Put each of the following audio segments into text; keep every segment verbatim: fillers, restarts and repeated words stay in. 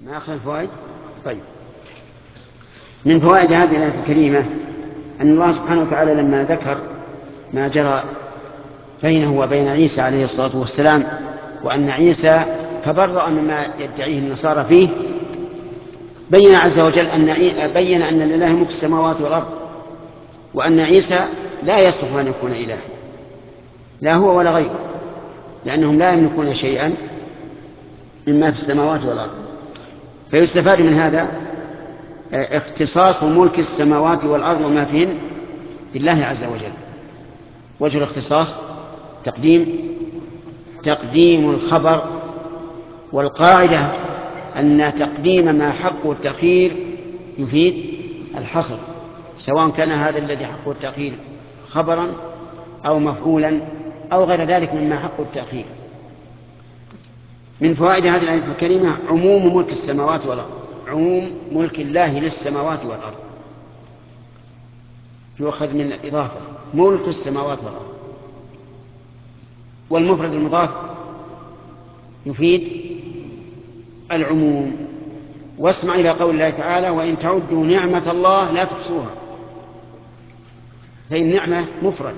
ما أخذ الفوائد. طيب، من فوائد هذه الآية الكريمة أن الله سبحانه وتعالى لما ذكر ما جرى بينه وبين عيسى عليه الصلاة والسلام، وأن عيسى تبرأ مما يدعيه النصارى فيه، بين عز وجل أن بين أن لله ملك السماوات والأرض، وأن عيسى لا يصلح أن يكون إله، لا هو ولا غيره، لأنهم لا يملكون شيئا مما في السماوات والأرض. فيستفاد من هذا اختصاص ملك السماوات والأرض وما فيهن بالله عز وجل. وجه الاختصاص تقديم تقديم الخبر، والقاعدة أن تقديم ما حقه التأخير يفيد الحصر، سواء كان هذا الذي حقه التأخير خبرا أو مفعولا أو غير ذلك مما حقه التأخير. من فوائد هذه الآية الكريمة عموم ملك السماوات والأرض، عموم ملك الله للسماوات والأرض، يؤخذ من الإضافة ملك السماوات والأرض. والمفرد المضاف يفيد العموم. واسمع إلى قول الله تعالى: وإن تعدوا نعمة الله لا تحصوها. فإن النعمة مفرد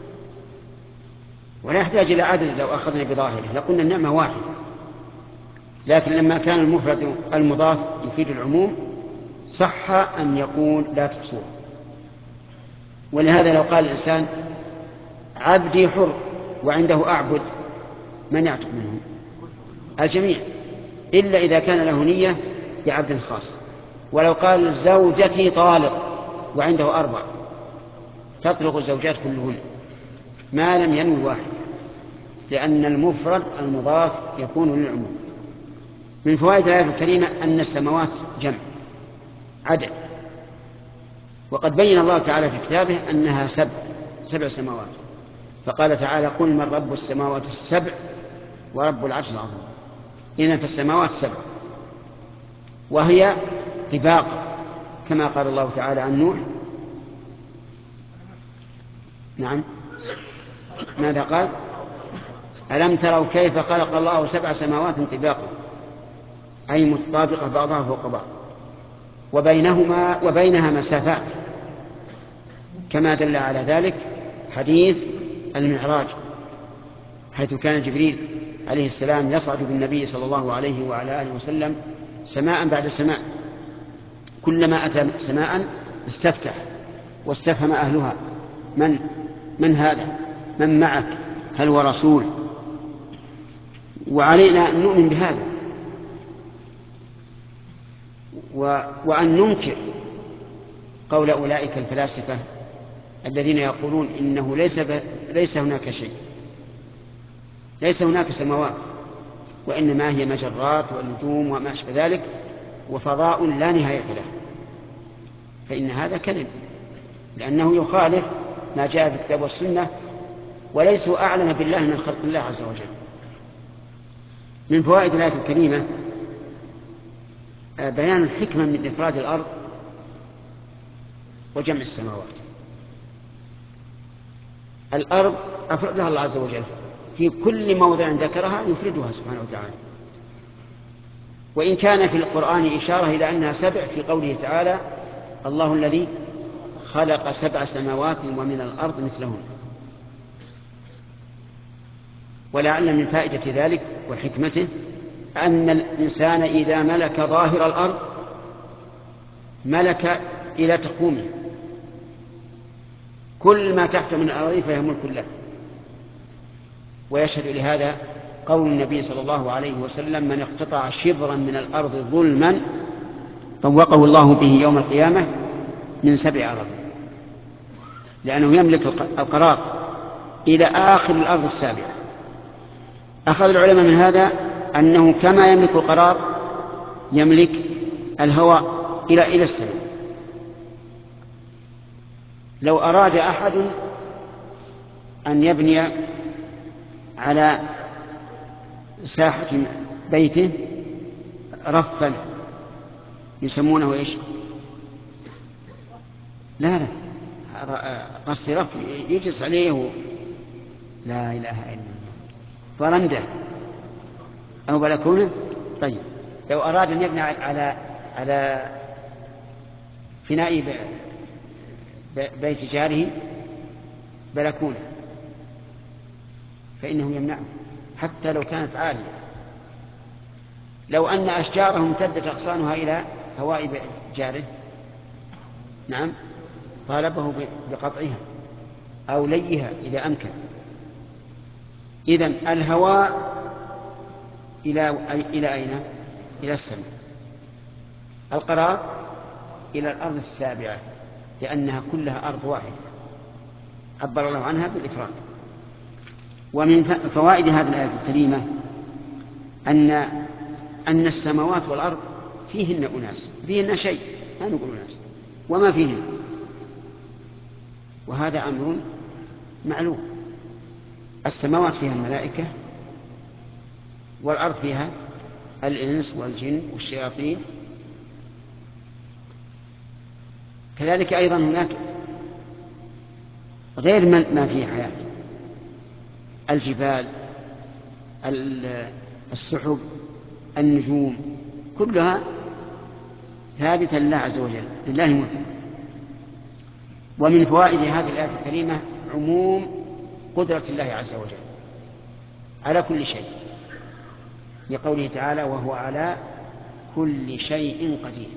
ولا يحتاج إلى عدد لو أخذنا بظاهره لقلنا النعمة واحدة، لكن لما كان المفرد المضاف يفيد العموم صح أن يقول لا تحصوها. ولهذا لو قال الإنسان عبدي حر وعنده أعبد، من يعتق منهم؟ الجميع، إلا إذا كان له نية بعبد خاص. ولو قال زوجتي طالق وعنده أربع، تطلق الزوجات كلهن ما لم ينوي واحد، لأن المفرد المضاف يكون للعموم. من فوائد الآية الكريمة أن السماوات جمع عدد، وقد بين الله تعالى في كتابه أنها سبع سبع سماوات، فقال تعالى: قل من رب السماوات السبع ورب العرش العظيم. إذن فالسماوات سبع، وهي طباق كما قال الله تعالى عن نوح. نعم، ماذا قال؟ ألم تروا كيف خلق الله سبع سماوات طباقا، أي متطابقة بعضها فوق بعض، وبينهما وبينها مسافات، كما دل على ذلك حديث المعراج، حيث كان جبريل عليه السلام يصعد بالنبي صلى الله عليه وعلى آله وسلم سماء بعد سماء، كلما أتى سماء استفتح واستفهم أهلها: من من هذا؟ من معك؟ هل هو رسول؟ وعلينا أن نؤمن بهذا وأن ننكر قول أولئك الفلاسفة الذين يقولون إنه ليس, ليس هناك شيء، ليس هناك سماوات، وإنما هي مجرات ونجوم وما أشبه ذلك وفضاء لا نهاية له. فإن هذا كذب، لأنه يخالف ما جاء في الكتاب والسنة، وليسوا أعلم بالله من خلق الله عز وجل. من فوائد الآية الكريمة بيان الحكمة من إفراد الأرض وجمع السماوات. الأرض أفردها الله عز وجل في كل موضع ذكرها يفردها سبحانه وتعالى، وإن كان في القرآن إشارة إلى أنها سبع في قوله تعالى: الله الذي خلق سبع سماوات ومن الأرض مثلهن. ولعل من فائدة ذلك وحكمته أن الإنسان إذا ملك ظاهر الأرض ملك إلى تقومه، كل ما تحت من الأرض فهي ملك له. ويشهد لهذا قول النبي صلى الله عليه وسلم: من اقتطع شبرا من الأرض ظلما طوقه الله به يوم القيامة من سبع أرض، لأنه يملك القرار إلى آخر الأرض السابعة. أخذ العلماء من هذا أنه كما يملك القرار يملك الهواء إلى إلى السماء. لو أراد أحد أن يبني على ساحة بيته رفا يسمونه إيش؟ لا لا قصد رف يجلس عليه و... لا إله إلا الله، فرندة أو بلكونة. طيب، لو أراد أن يبني على على فناء بيت جاره بلكونة فإنه يمنعه حتى لو كانت عالية. لو أن أشجاره امتدت أغصانها إلى هواء جاره نعم طالبه بقطعها أو ليها إذا أمكن. إذن الهواء إلى إلى أين؟ إلى السماء. القرار إلى الأرض السابعة لأنها كلها أرض واحدة عبر الله عنها بالإفراد. ومن فوائد هذه الآية الكريمة أن أن السماوات والأرض فيهن أناس فيهن شيء لا نقول أناس وما فيهن، وهذا أمر معلوم. السماوات فيها الملائكة والأرض فيها الإنس والجن والشياطين. كذلك أيضا هناك غير ما فيه حياة، الجبال السحب النجوم كلها ثابتة لله عز وجل لله ملك. ومن فوائد هذه الآية الكريمة عموم قدرة الله عز وجل على كل شيء لقوله تعالى وهو على كل شيء قدير.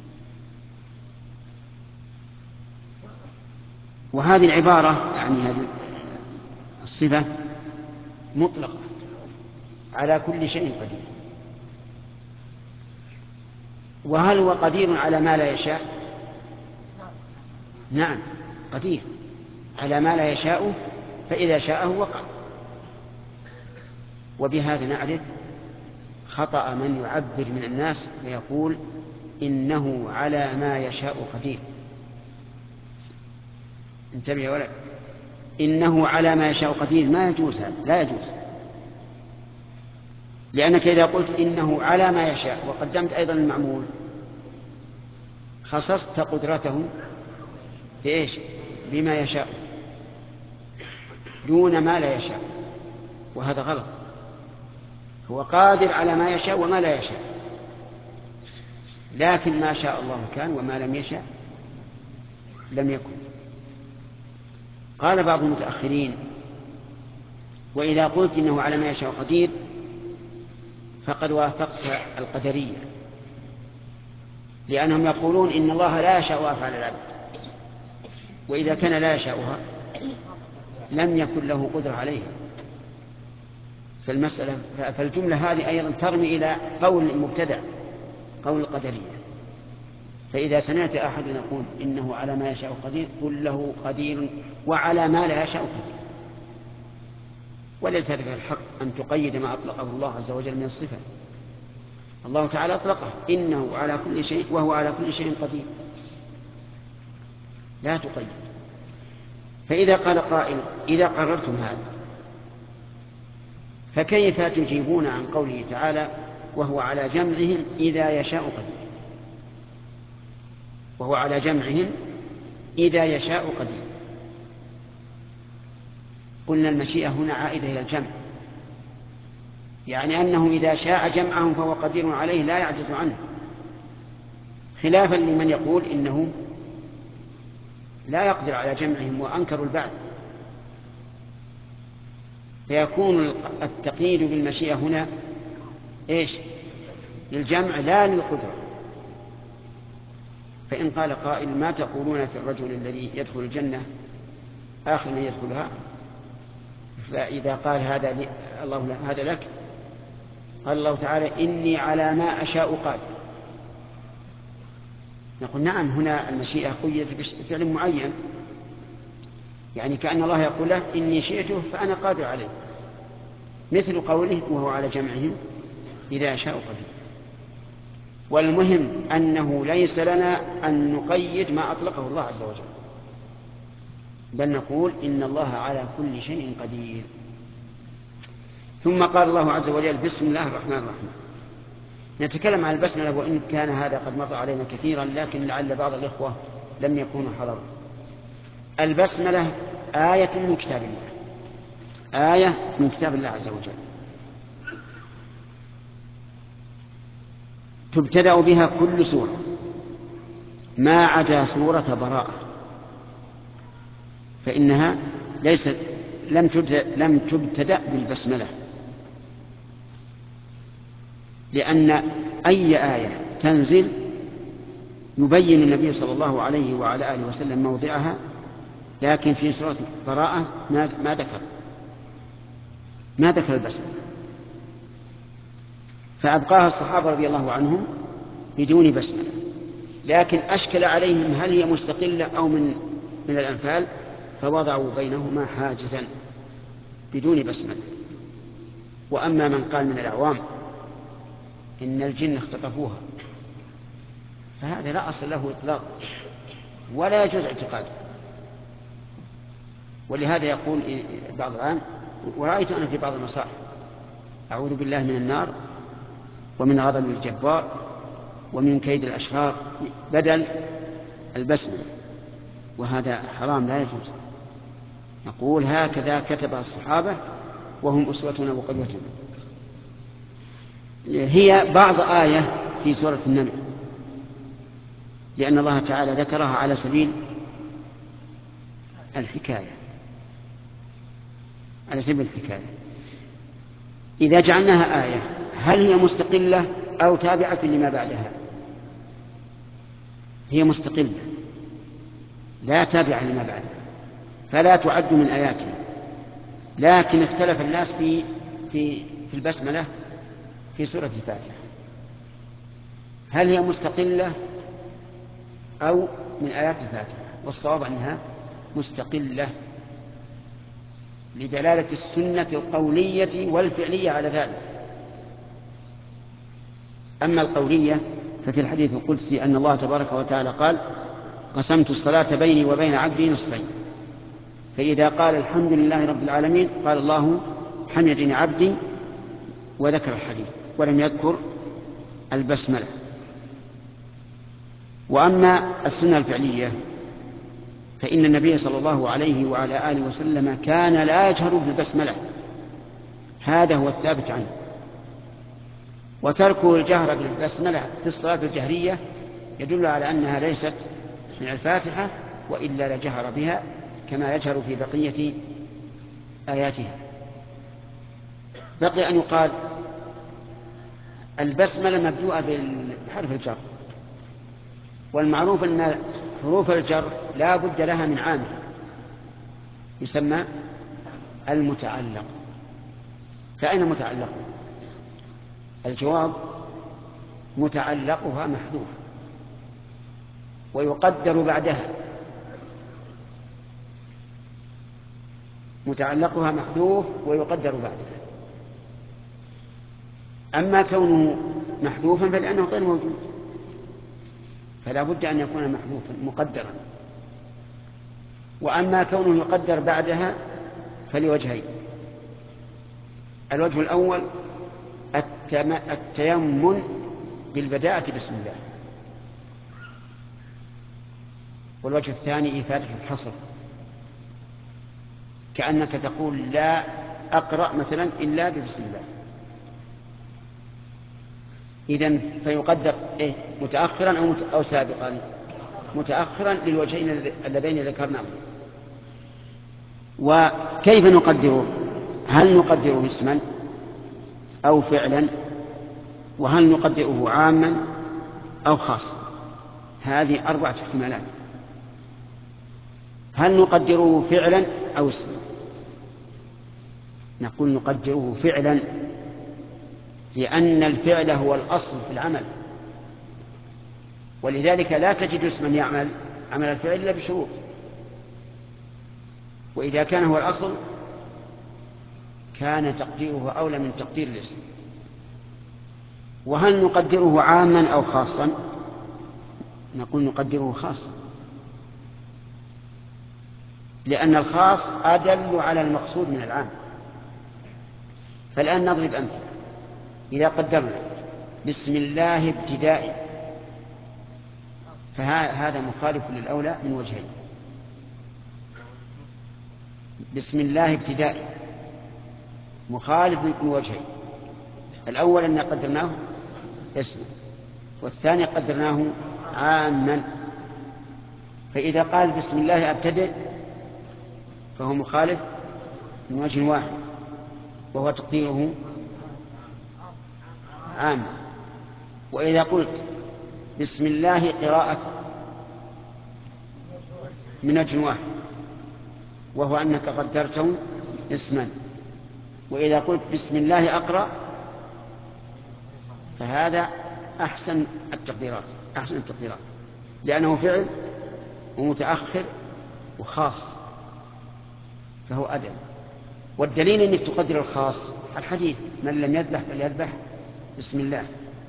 وهذه العبارة يعني هذه الصفة مطلقة على كل شيء قدير. وهل هو قدير على ما لا يشاء؟ نعم قدير على ما لا يشاء فإذا شاءه وقع. وبهذا نعرف خطأ من يعبر من الناس ويقول إنه على ما يشاء قدير. انتبه يا ولد، إنه على ما يشاء قدير ما يجوز، هذا لا يجوز، لأنك إذا قلت إنه على ما يشاء وقدمت أيضا المعمول خصصت قدرته بإيش؟ بما يشاء دون ما لا يشاء، وهذا غلط. هو قادر على ما يشاء وما لا يشاء، لكن ما شاء الله كان وما لم يشاء لم يكن. قال بعض المتأخرين وإذا قلت إنه على ما يشاء قدير فقد وافقت القدرية، لأنهم يقولون إن الله لا يشاء أفعال العبد، وإذا كان لا يشاءها لم يكن له قدرة عليها. فالمسألة فالجملة هذه أيضا ترمي إلى قول المبتدع قول القدرية. فإذا سمعت أحد يقول إنه على ما يشاء قدير قل له قدير وعلى ما لا يشاء قدير. وليس هذا الحق أن تقيد ما أطلقه الله عز وجل من الصفة. الله تعالى أطلقه إنه على كل شيء وهو على كل شيء قدير، لا تقيد. فإذا قال قائل إذا قررتم هذا فكيف تجيبون عن قوله تعالى وهو على جمعهم إذا يشاء قدير؟ وهو على جمعهم إذا يشاء قدير. قلنا المشيئة هنا عائدة إلى الجمع، يعني أنه إذا شاء جمعهم فهو قدير عليه لا يعجز عنه، خلافا لمن يقول إنه لا يقدر على جمعهم وأنكروا البعث. فيكون التقييد بالمشيئة هنا إيش؟ للجمع لا للقدرة. فإن قال قائل ما تقولون في الرجل الذي يدخل الجنة آخر من يدخلها؟ فإذا قال هذا لي الله هذا لك قال الله تعالى إني على ما أشاء قادر. نقول نعم هنا المشيئة قيدت بفعل معين، يعني كأن الله يقول له إني شئته فأنا قادر عليه، مثل قوله وهو على جمعهم إذا شاء قدير. والمهم أنه ليس لنا أن نقيد ما أطلقه الله عز وجل، بل نقول إن الله على كل شيء قدير. ثم قال الله عز وجل بسم الله الرحمن الرحيم. نتكلم عن البسملة وإن كان هذا قد مر علينا كثيرا، لكن لعل بعض الإخوة لم يكونوا حضروا. البسملة آية من كتاب الله، آية من كتاب الله عز وجل. تبتدأ بها كل سورة ما عدا سورة براءة، فإنها ليست لم تبتدأ, لم تبتدأ بالبسملة، لأن أي آية تنزل يبين النبي صلى الله عليه وعلى آله وسلم موضعها، لكن في سورة براءة ما, ما ذكر ما ذكر البسملة، فأبقاها الصحابة رضي الله عنهم بدون بسملة. لكن أشكل عليهم هل هي مستقلة أو من من الأنفال، فوضعوا بينهما حاجزا بدون بسملة. وأما من قال من الأعوام إن الجن اختطفوها فهذا لا أصل له إطلاق ولا يجوز اعتقاده. ولهذا يقول بعض الآن، ورأيت أنا في بعض المصاحف: أعوذ بالله من النار ومن غضب الجبار ومن كيد الأشرار، بدل البسملة، وهذا حرام لا يجوز. نقول هكذا كتب الصحابة وهم أسوتنا وقدوتنا. هي بعض آية في سورة النمل، لأن الله تعالى ذكرها على سبيل الحكاية على سبيل الحكاية. إذا جعلناها آية هل هي مستقلة أو تابعة لما بعدها؟ هي مستقلة لا تابعة لما بعدها، فلا تعد من آياتها. لكن اختلف الناس في في في البسملة في سورة الفاتحة، هل هي مستقلة أو من آيات الفاتحة؟ والصواب أنها مستقلة لدلالة السنة القولية والفعلية على ذلك. أما القولية ففي الحديث القدسي أن الله تبارك وتعالى قال: قسمت الصلاة بيني وبين عبدي نصفين، فإذا قال الحمد لله رب العالمين قال الله حمدني عبدي، وذكر الحديث ولم يذكر البسملة. وأما السنة الفعلية فإن النبي صلى الله عليه وعلى آله وسلم كان لا يجهر بالبسملة، هذا هو الثابت عنه. وتركه الجهر بالبسملة في الصلاة الجهرية يدل على أنها ليست من الفاتحة، وإلا لجهر بها كما يجهر في بقية آياتها. بقي أن يقال البسملة مبدوءة بحرف الجر، والمعروف أن حروف الجر لا بد لها من عامل يسمى المتعلق. فأين متعلق؟ الجواب: متعلقها محذوف ويقدر بعدها. متعلقها محذوف ويقدر بعدها. أما كونه محذوفا فلأنه غير موجود، فلا بد أن يكون محذوفا مقدرا. وأما كونه يقدر بعدها فلوجهين: الوجه الأول التيمم بالبداءة بسم الله، والوجه الثاني إفادة الحصر، كأنك تقول لا أقرأ مثلا إلا ببسم الله. إذن فيقدر إيه؟ متأخرا أو, أو سابقا؟ متأخرا للوجهين اللذين ذكرناهم. وكيف نقدره؟ هل نقدره اسما أو فعلا؟ وهل نقدره عاما أو خاصا؟ هذه أربعة احتمالات. هل نقدره فعلا أو اسما؟ نقول نقدره فعلا، لأن الفعل هو الأصل في العمل، ولذلك لا تجد اسما يعمل عمل الفعل إلا بشروط، وإذا كان هو الأصل كان تقديره أولى من تقدير الاسم. وهل نقدره عاما أو خاصا؟ نقول نقدره خاصا، لأن الخاص أدل على المقصود من العام. فالآن نضرب أمثلة. إذا قدرنا بسم الله ابتدائي فهذا مخالف للأولى من وجهين. بسم الله ابتدائي مخالف من وجهين: الأول أن قدرناه اسم، والثاني قدرناه عاما. فإذا قال بسم الله أبتدئ فهو مخالف من وجه واحد، وهو تقديره عام. وإذا قلت بسم الله قراءة من وجه واحد، وهو أنك قدرته اسما. وإذا قلت بسم الله أقرأ فهذا أحسن التقديرات أحسن التقديرات لأنه فعل ومتأخر وخاص، فهو أدب. والدليل أنك تقدر الخاص الحديث من لم يذبح فليذبح بسم الله.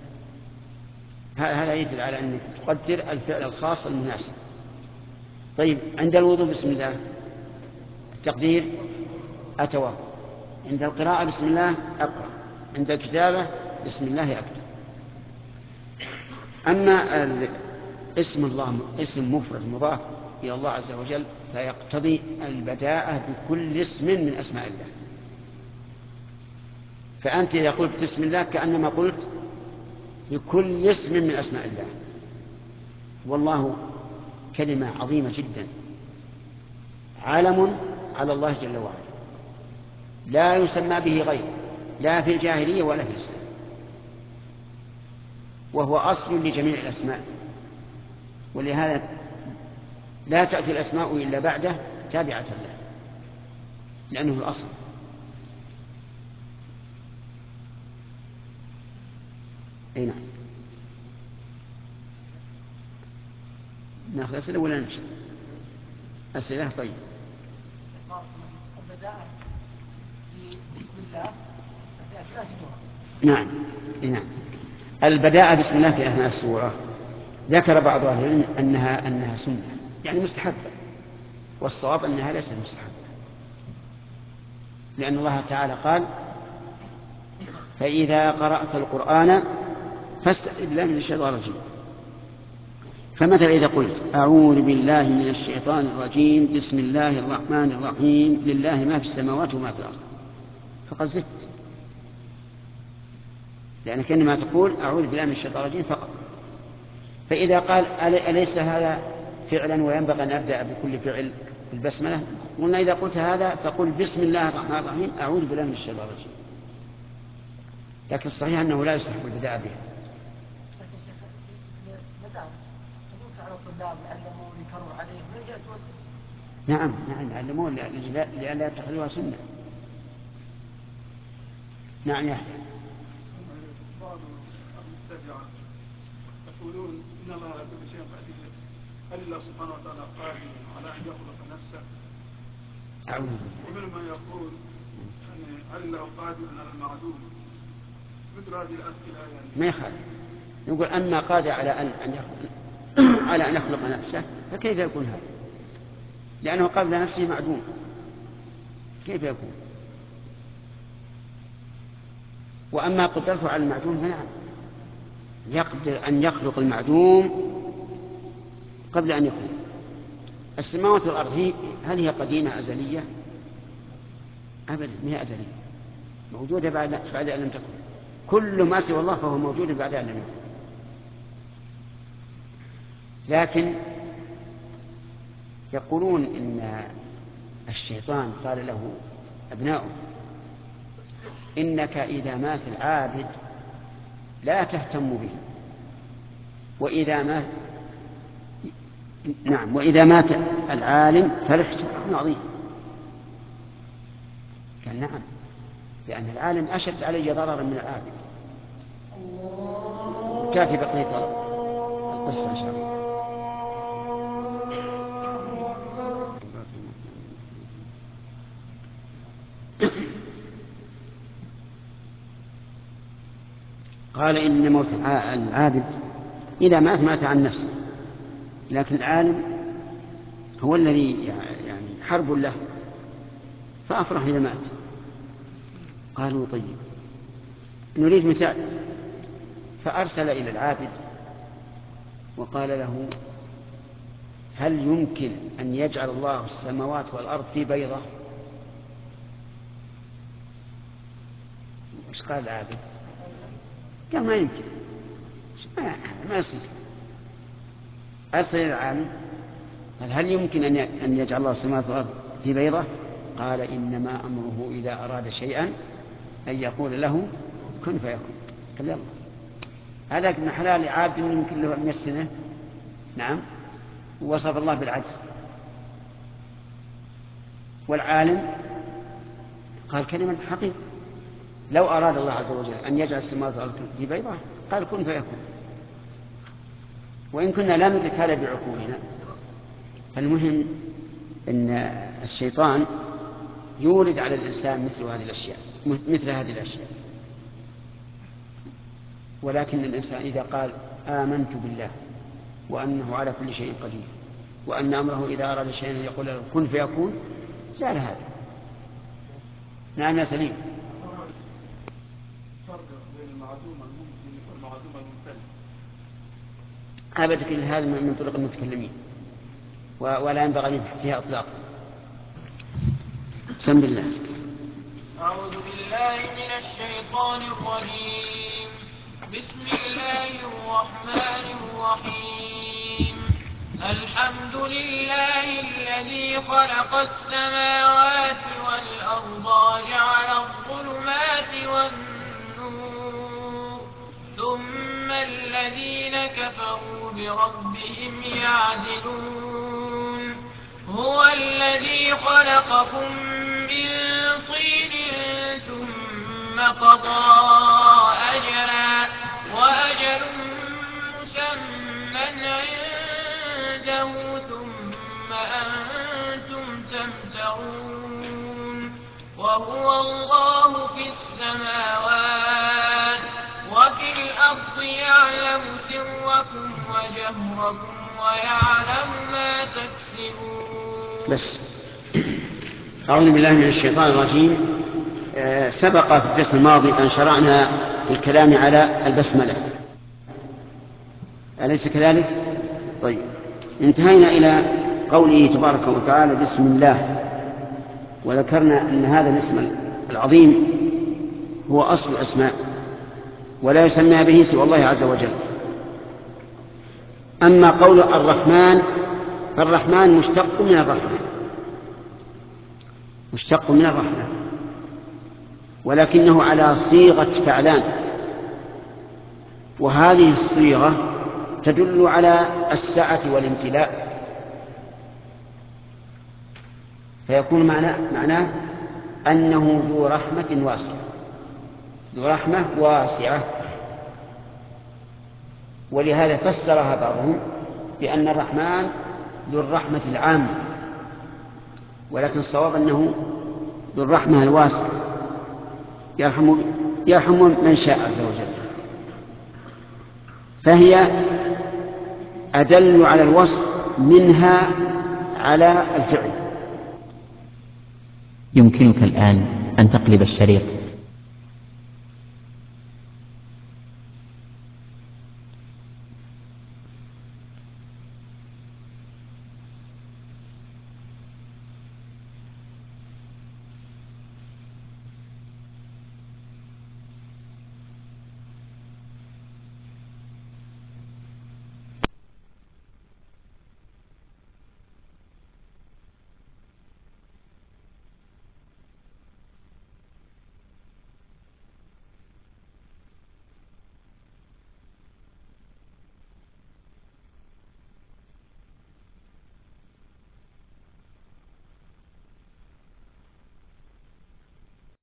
هذا يدل على أنك تقدر الفعل الخاص المناسب. طيب، عند الوضوء بسم الله التقدير أتوضأ، عند القراءة بسم الله أقرأ، عند الكتابة بسم الله أكتب. أما اسم الله اسم مفرد مضاف إلى الله عز وجل فيقتضي البداءة بكل اسم من أسماء الله. فأنت إذا قلت بسم الله كأنما قلت بكل اسم من أسماء الله. والله كلمة عظيمة جدا، علم على الله جل وعلا لا يسمى به غيره، لا في الجاهلية ولا في الإسلام، وهو أصل لجميع الأسماء. ولهذا لا تأتي الأسماء إلا بعده تابعة له، لأنه الأصل. أي نعم. ناخذ أسئلة ولا نمشي؟ أسئلة. طيب. بسم الله نعم. نعم. البداءة بسم الله في أثناء السورة ذكر بعض أهل العلم أنها أنها سنة، يعني مستحبة، والصواب أنها ليست مستحبة، لأن الله تعالى قال فإذا قرأت القرآن فاستعذ بالله من الشيطان الرجيم. فمثلا إذا قلت أعوذ بالله من الشيطان الرجيم بسم الله الرحمن الرحيم لله ما في السماوات وما في الأرض، فقد زدت، لأنك إنما تقول أعوذ بالله من الشيطان الرجيم فقط. فإذا قال أليس هذا فعلا وينبغي أن أبدأ بكل فعل بالبسملة؟ قلنا إذا قلت هذا فقل بسم الله الرحمن الرحيم أعوذ بالله من الشيطان الرجيم. لكن الصحيح أنه لا يستحب البداء بها. نعم نعم يعلمون لئلا يتخذوها سنة. نعم يحيى. يقولون إن الله على كل شيء قدير، هل الله سبحانه وتعالى قادر على أن يخلق نفسه؟ أعوذ. ومن من يقول يعني هل الله قادر على المعدوم؟ مثل هذه الأسئلة يعني ما يخالف، يقول أما قادر على أن أن يخلق على أن يخلق نفسه فكيف يكون هذا؟ لأنه قبل نفسه معدوم، كيف يكون؟ وأما قدرته على المعدوم فنعم، يقدر أن يخلق المعدوم قبل أن يكون. السماوات والأرض هي هل هي قديمة أزلية؟ أبدا، هي أزلية، موجودة بعد بعد أن لم تكن. كل ما سوى الله فهو موجود بعد أن لم يكن. لكن يقولون إن الشيطان قال له أبناؤه إنك إذا مات العابد لا تهتم به، وإذا مات نعم وإذا مات العالم فالاحترام عظيم. قال نعم، لأن العالم أشد علي ضررا من العابد. تأتي بقية القصة إن شاء الله. قال إن موت العابد إذا مات مات عن نفسه، لكن العالم هو الذي يعني حرب له، فأفرح إذا مات. قالوا طيب نريد مثال، فأرسل إلى العابد وقال له هل يمكن أن يجعل الله السماوات والأرض في بيضة؟ إيش قال العابد؟ قال ما يمكن. ما, ما يصير. أرسل العالم قال هل يمكن أن يجعل الله السماوات والأرض في بيضة؟ قال إنما أمره إذا أراد شيئا أن يقول له كن فيكون. قال يلا. هذا ابن حلال عابد يمكن له مئة سنة، نعم، ووصف الله بالعجز. والعالم قال كلمة حقيقة، لو أراد الله عز وجل أن يجعل السماوات والأرض في بيضة قال كن فيكون. وإن كنا لا ندرك هذا بعقولنا، المهم أن الشيطان يولد على الإنسان مثل هذه الأشياء مثل هذه الأشياء ولكن الإنسان إذا قال آمنت بالله وأنه على كل شيء قدير وأن أمره إذا أراد شيئا يقول له كن فيكون زال هذا. نعم يا سليم. فرق بين المعدوم الممكن والمعدوم الممتنع. أبدا هذا من طرق المتكلمين ولا ينبغي أن فيها إطلاق. بسم الله. أعوذ بالله من الشيطان الرجيم. بسم الله الرحمن الرحيم. الحمد لله الذي خلق السماوات والأرض وجعل الظلمات والنور ثم الذين كفروا بربهم يعدلون. هو الذي خلقكم من طين ثم قضى أجلا وأجل مسمى عنده ثم أنتم تمترون. وهو الله في السماوات وفي الأرض يعلم سركم وجهركم ويعلم ما تكسبون. بس أعوذ بالله من الشيطان الرجيم. آه سبق في الدرس الماضي أن شرعنا في الكلام على البسملة، أليس كذلك؟ طيب، انتهينا إلى قوله تبارك وتعالى بسم الله، وذكرنا أن هذا الاسم العظيم هو أصل الأسماء ولا يسمى به سوى الله عز وجل. أما قول الرحمن فالرحمن مشتق من الرحمة، مشتق من الرحمة، ولكنه على صيغة فعلان، وهذه الصيغة تدل على السعة والامتلاء، فيكون معناه, معناه أنه ذو رحمة واسعة، ذو رحمة واسعة. ولهذا فسرها بعضهم بأن الرحمن ذو الرحمة العامة، ولكن الصواب أنه ذو الرحمة الواسعة يرحم, يرحم من شاء عز وجل، فهي أدل على الوصف منها على الفعل. يمكنك الآن أن تقلب الشريط.